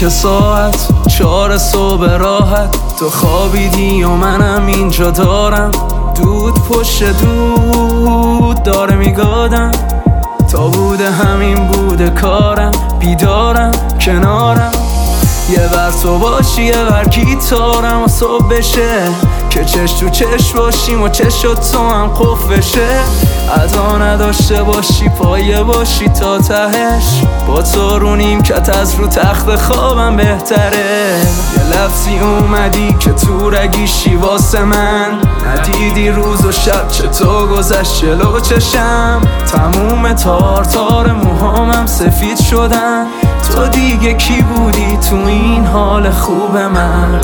که ساعت 4 صبح راحت تو خوابیدی و منم اینجا دارم دود پشت دود داره میگادم تا بوده همین بوده کارم بیدارم کنارم یه ور تو باشی یه ور گیتارم و صبح بشه که چش تو چش باشیم و چش تو هم قفل بشه ادا نداشته باشی پایه باشی تا تهش با تو رو نیمکت از رو تخت خوابم بهتره یه لفظی اومدی که تو رگیشی واسه من ندیدی روز و شب چطور گذشت جلو چشم تموم تار تار موهامم سفید شدن تو دیگه کی بودی تو این حال خوب من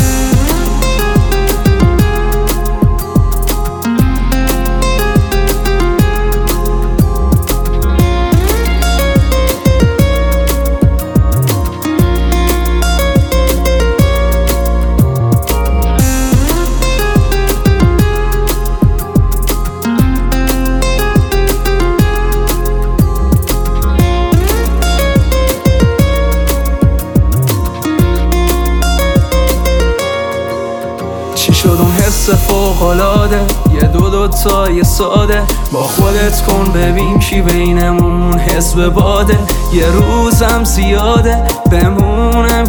چی شد اون حس فوق‌العاده یه دو تای ساده با خودت کن ببین کی بینمون حزب باده یه روزم زیاده بمونم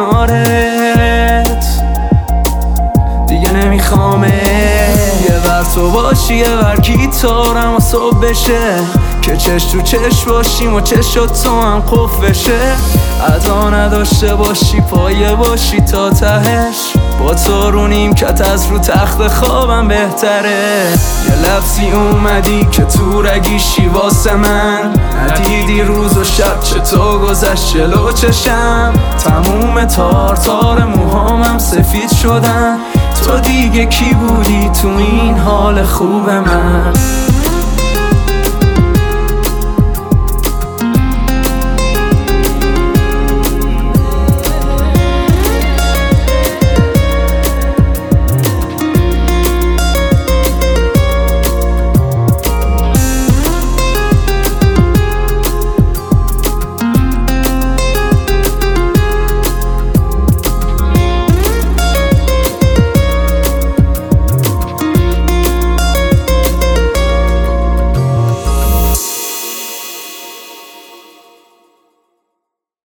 کنارت دیگه نمیخوامه یه ور تو باشی یه ور گیتارم و صبح بشه که چش تو چش باشیم و چش تو هم قفل بشه ادا نداشته باشی پایه باشی تا تهش با تو رو نیمکت از رو تخت خوابم بهتره یه لفظی اومدی که تو رگیشی واسه من ندیدی روز و شب چطور گذشت جلو چشم تموم تار تار موهامم سفید شدن تو دیگه کی بودی تو این حال خوب من